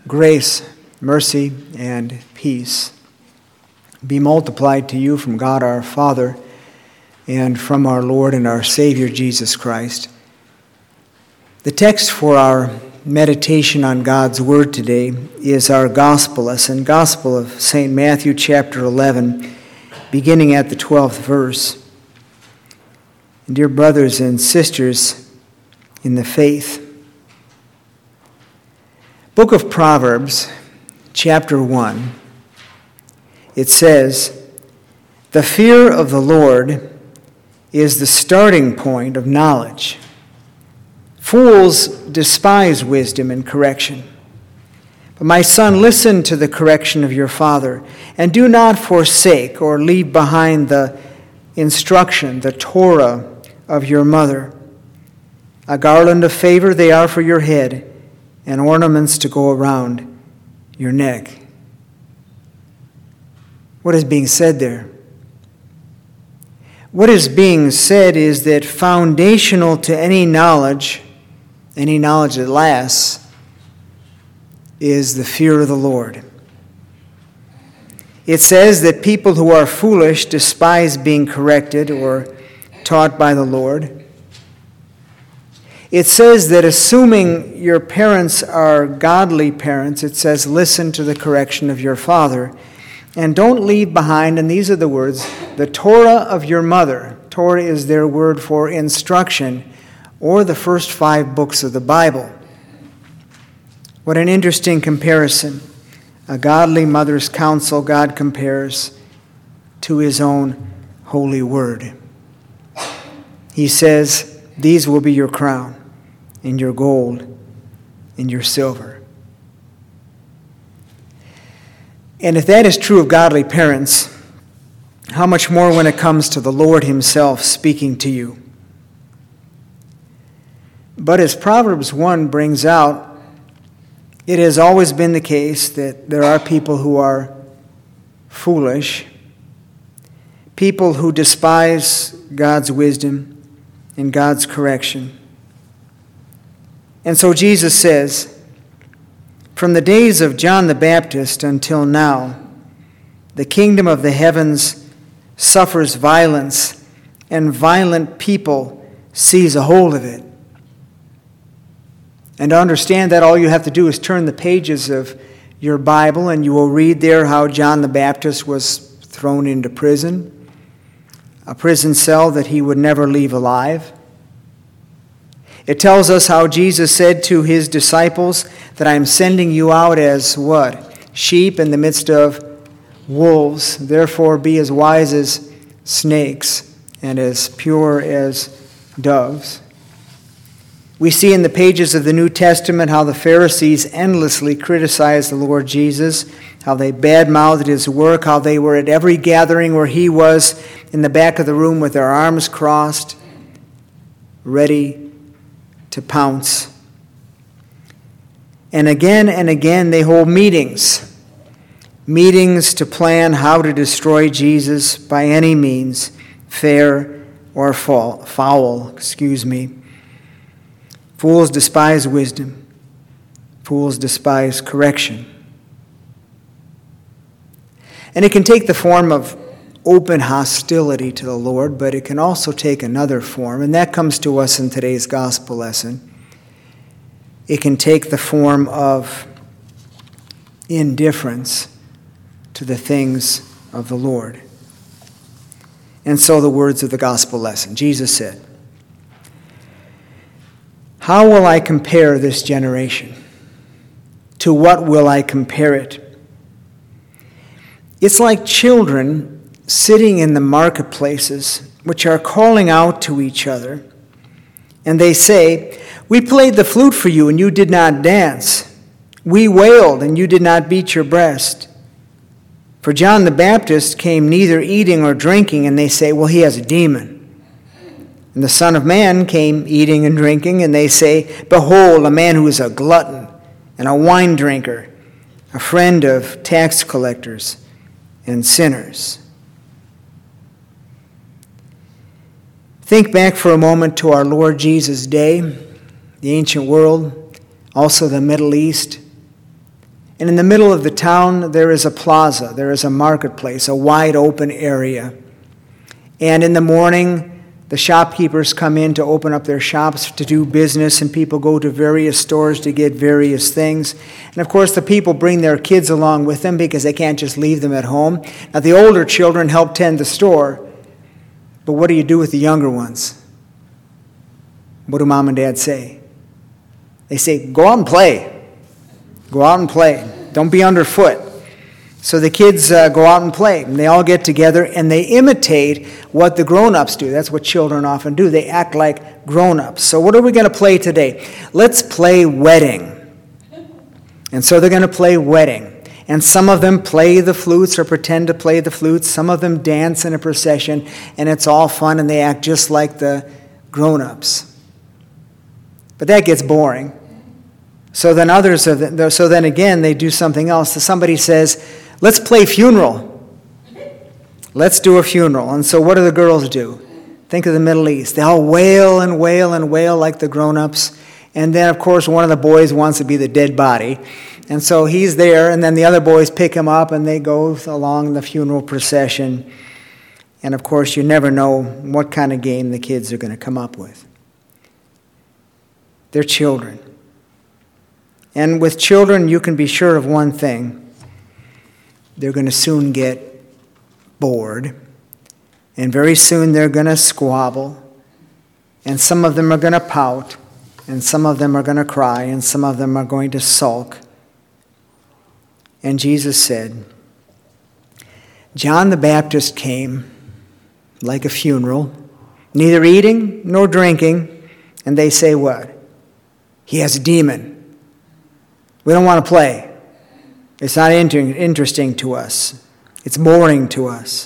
Grace, mercy, and peace be multiplied to you from God our Father and from our Lord and our Savior Jesus Christ. The text for our meditation on God's Word today is our gospel lesson, Gospel of St. Matthew chapter 11, beginning at the 12th verse. And dear brothers and sisters in the faith, Book of Proverbs, chapter 1, it says, "The fear of the Lord is the starting point of knowledge. Fools despise wisdom and correction. But my son, listen to the correction of your father, and do not forsake or leave behind the instruction, the Torah of your mother. A garland of favor they are for your head, and ornaments to go around your neck." What is being said there? What is being said is that foundational to any knowledge that lasts, is the fear of the Lord. It says that people who are foolish despise being corrected or taught by the Lord. It says that assuming your parents are godly parents, it says, listen to the correction of your father. And don't leave behind, and these are the words, the Torah of your mother. Torah is their word for instruction, or the first 5 books of the Bible. What an interesting comparison. A godly mother's counsel God compares to his own holy word. He says, these will be your crown, and your gold, and your silver. And if that is true of godly parents, how much more when it comes to the Lord himself speaking to you? But as Proverbs 1 brings out, it has always been the case that there are people who are foolish, people who despise God's wisdom and God's correction. And so Jesus says, from the days of John the Baptist until now, the kingdom of the heavens suffers violence, and violent people seize a hold of it. And to understand that, all you have to do is turn the pages of your Bible, and you will read there how John the Baptist was thrown into prison, a prison cell that he would never leave alive. It tells us how Jesus said to his disciples that I am sending you out as what? Sheep in the midst of wolves. Therefore be as wise as snakes and as pure as doves. We see in the pages of the New Testament how the Pharisees endlessly criticized the Lord Jesus, how they badmouthed his work, how they were at every gathering where he was in the back of the room with their arms crossed, ready to pounce. And again they hold meetings to plan how to destroy Jesus by any means, fair or foul. Fools despise wisdom. Fools despise correction. And it can take the form of open hostility to the Lord, but it can also take another form, and that comes to us in today's gospel lesson. It can take the form of indifference to the things of the Lord. And so the words of the gospel lesson. Jesus said, "How will I compare this generation? To what will I compare it? It's like children sitting in the marketplaces, which are calling out to each other. And they say, 'We played the flute for you, and you did not dance. We wailed, and you did not beat your breast.' For John the Baptist came neither eating or drinking, and they say, 'Well, he has a demon.' And the Son of Man came eating and drinking, and they say, 'Behold, a man who is a glutton and a wine drinker, a friend of tax collectors and sinners.'" Think back for a moment to our Lord Jesus' day, the ancient world, also the Middle East. And in the middle of the town, there is a plaza. There is a marketplace, a wide open area. And in the morning, the shopkeepers come in to open up their shops to do business, and people go to various stores to get various things. And of course, the people bring their kids along with them because they can't just leave them at home. Now, the older children help tend the store, but what do you do with the younger ones? What do mom and dad say? They say, go out and play. Go out and play. Don't be underfoot. So the kids go out and play. And they all get together and they imitate what the grown-ups do. That's what children often do. They act like grown-ups. So what are we going to play today? Let's play wedding. And so they're going to play wedding. And some of them play the flutes or pretend to play the flutes. Some of them dance in a procession. And it's all fun and they act just like the grown-ups. But that gets boring. So then again, they do something else. So somebody says, let's play funeral. Let's do a funeral. And so what do the girls do? Think of the Middle East. They all wail and wail and wail like the grown-ups. And then, of course, one of the boys wants to be the dead body. And so he's there, and then the other boys pick him up, and they go along the funeral procession. And, of course, you never know what kind of game the kids are going to come up with. They're children. And with children, you can be sure of one thing. They're going to soon get bored. And very soon they're going to squabble. And some of them are going to pout. And some of them are going to cry. And some of them are going to sulk. And Jesus said, John the Baptist came like a funeral, neither eating nor drinking. And they say what? He has a demon. We don't want to play. It's not interesting to us. It's boring to us.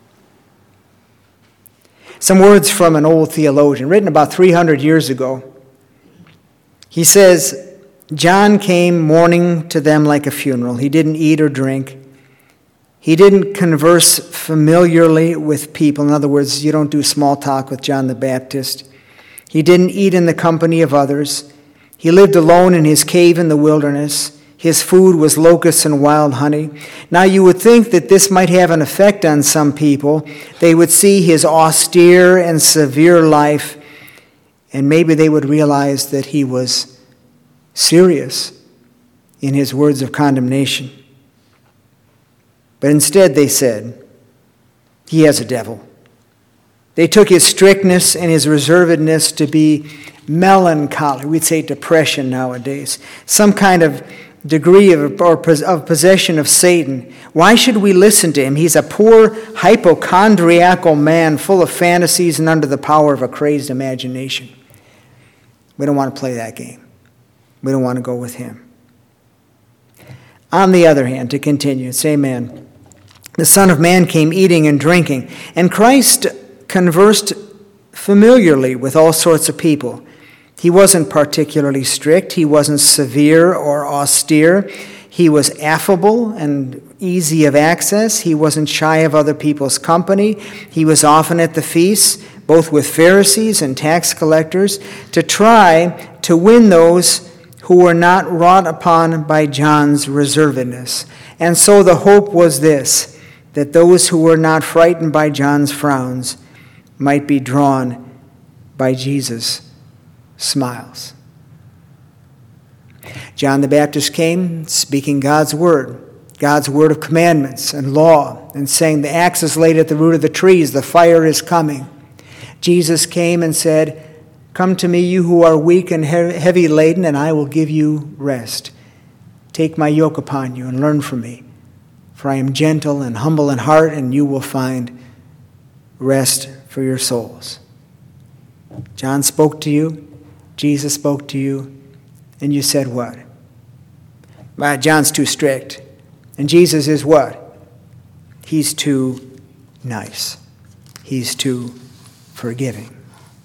Some words from an old theologian, written about 300 years ago. He says, John came mourning to them like a funeral. He didn't eat or drink. He didn't converse familiarly with people. In other words, you don't do small talk with John the Baptist. He didn't eat in the company of others. He lived alone in his cave in the wilderness. His food was locusts and wild honey. Now you would think that this might have an effect on some people. They would see his austere and severe life, and maybe they would realize that he was serious in his words of condemnation. But instead they said, he has a devil. They took his strictness and his reservedness to be melancholy. We'd say depression nowadays. Some kind of degree of possession of Satan. Why should we listen to him? He's a poor, hypochondriacal man full of fantasies and under the power of a crazed imagination. We don't want to play that game. We don't want to go with him. On the other hand, to continue, say amen. The Son of Man came eating and drinking, and Christ conversed familiarly with all sorts of people. He wasn't particularly strict. He wasn't severe or austere. He was affable and easy of access. He wasn't shy of other people's company. He was often at the feasts, both with Pharisees and tax collectors, to try to win those who were not wrought upon by John's reservedness. And so the hope was this, that those who were not frightened by John's frowns might be drawn by Jesus' smiles. John the Baptist came speaking God's word of commandments and law, and saying, the axe is laid at the root of the trees, the fire is coming. Jesus came and said, come to me, you who are weak and heavy laden, and I will give you rest. Take my yoke upon you and learn from me, for I am gentle and humble in heart, and you will find rest for your souls. John spoke to you, Jesus spoke to you, and you said what? John's too strict. And Jesus is what? He's too nice. He's too forgiving.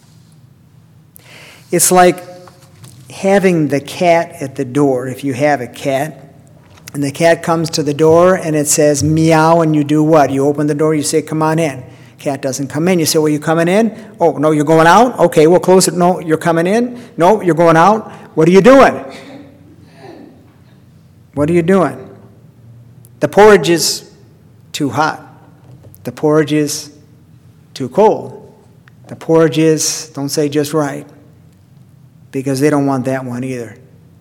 It's like having the cat at the door, if you have a cat, and the cat comes to the door and it says meow, and you do what? You open the door, you say, come on in. Cat doesn't come in. You say, well, you coming in? Oh, no, you're going out? Okay, we'll close it. No, you're coming in? No, you're going out? What are you doing? What are you doing? The porridge is too hot. The porridge is too cold. The porridge is, don't say just right, because they don't want that one either.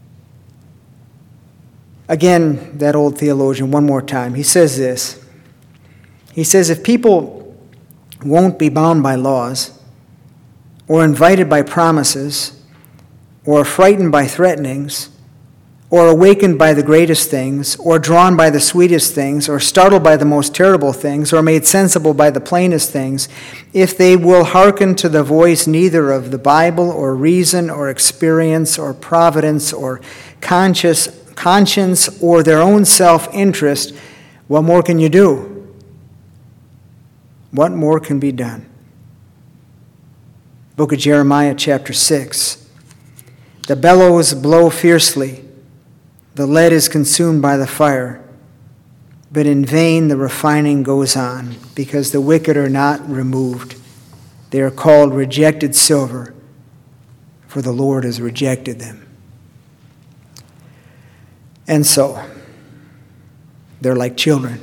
Again, that old theologian, one more time, he says this. He says, if people won't be bound by laws, or invited by promises, or frightened by threatenings, or awakened by the greatest things, or drawn by the sweetest things, or startled by the most terrible things, or made sensible by the plainest things, if they will hearken to the voice neither of the Bible, or reason, or experience, or providence, or conscience, or their own self-interest, what more can you do? What more can be done? Book of Jeremiah, chapter 6. The bellows blow fiercely. The lead is consumed by the fire, but in vain the refining goes on, because the wicked are not removed. They are called rejected silver, for the Lord has rejected them. And so, they're like children,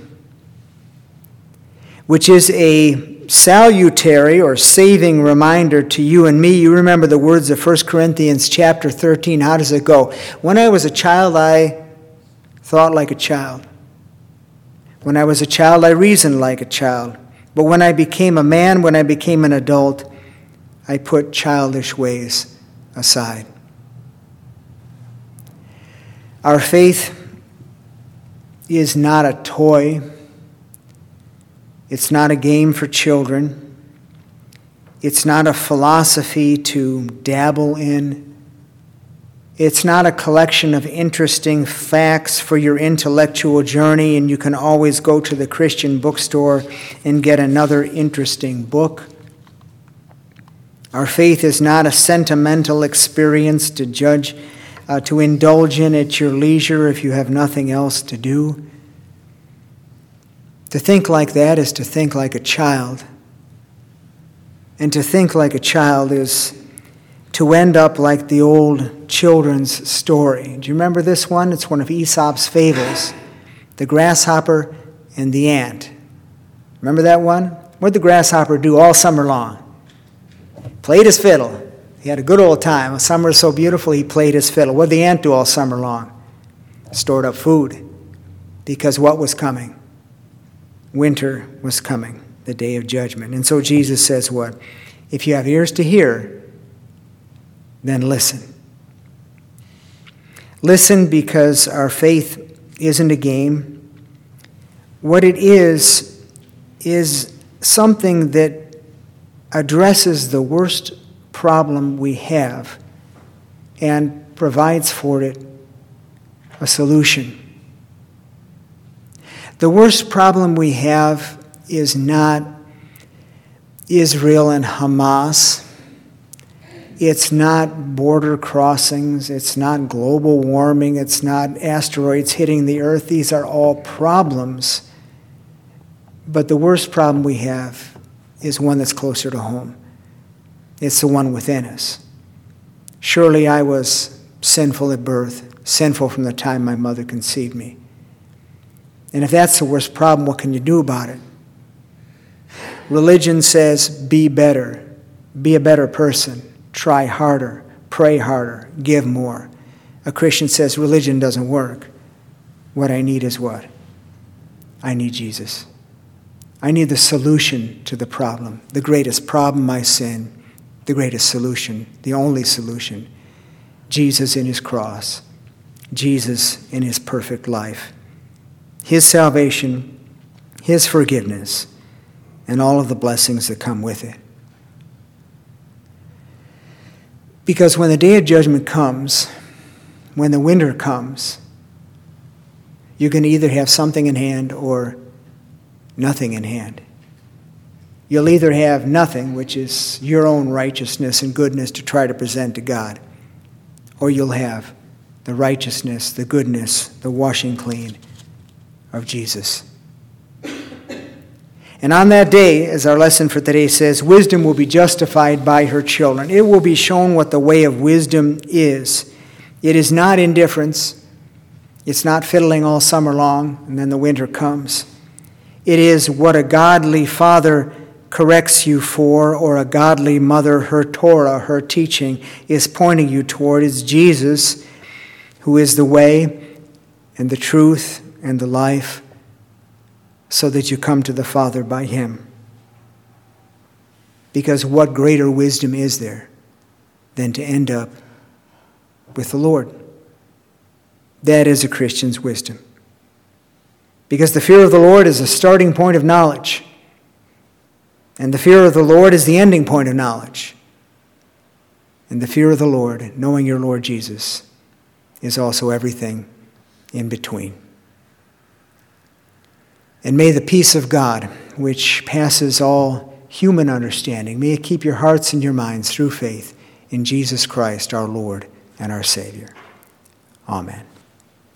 which is a salutary or saving reminder to you and me. You remember the words of 1 Corinthians chapter 13. How does it go? When I was a child, I thought like a child. When I was a child, I reasoned like a child. But when I became a man, when I became an adult, I put childish ways aside. Our faith is not a toy. It's not a game for children. It's not a philosophy to dabble in. It's not a collection of interesting facts for your intellectual journey, and you can always go to the Christian bookstore and get another interesting book. Our faith is not a sentimental experience to indulge in at your leisure if you have nothing else to do. To think like that is to think like a child. And to think like a child is to end up like the old children's story. Do you remember this one? It's one of Aesop's fables, the grasshopper and the ant. Remember that one? What did the grasshopper do all summer long? Played his fiddle. He had a good old time. Summer is so beautiful, he played his fiddle. What did the ant do all summer long? Stored up food. Because what was coming? Winter was coming, the day of judgment. And so Jesus says what? If you have ears to hear, then listen. Listen, because our faith isn't a game. What it is something that addresses the worst problem we have and provides for it a solution. The worst problem we have is not Israel and Hamas. It's not border crossings. It's not global warming. It's not asteroids hitting the earth. These are all problems. But the worst problem we have is one that's closer to home. It's the one within us. Surely I was sinful at birth, sinful from the time my mother conceived me. And if that's the worst problem, what can you do about it? Religion says, be better, be a better person, try harder, pray harder, give more. A Christian says religion doesn't work. What I need is what? I need Jesus. I need the solution to the problem. The greatest problem, my sin. The greatest solution, the only solution. Jesus in his cross. Jesus in his perfect life. His salvation, his forgiveness, and all of the blessings that come with it. Because when the day of judgment comes, when the winter comes, you can either have something in hand or nothing in hand. You'll either have nothing, which is your own righteousness and goodness to try to present to God, or you'll have the righteousness, the goodness, the washing clean of Jesus. And on that day, as our lesson for today says, wisdom will be justified by her children. It will be shown what the way of wisdom is. It is not indifference. It's not fiddling all summer long and then the winter comes. It is what a godly father corrects you for, or a godly mother, her Torah, her teaching, is pointing you toward. It's Jesus, who is the way and the truth and the life, so that you come to the Father by him. Because what greater wisdom is there than to end up with the Lord? That is a Christian's wisdom. Because the fear of the Lord is a starting point of knowledge. And the fear of the Lord is the ending point of knowledge. And the fear of the Lord, knowing your Lord Jesus, is also everything in between. And may the peace of God, which passes all human understanding, may it keep your hearts and your minds through faith in Jesus Christ, our Lord and our Savior. Amen.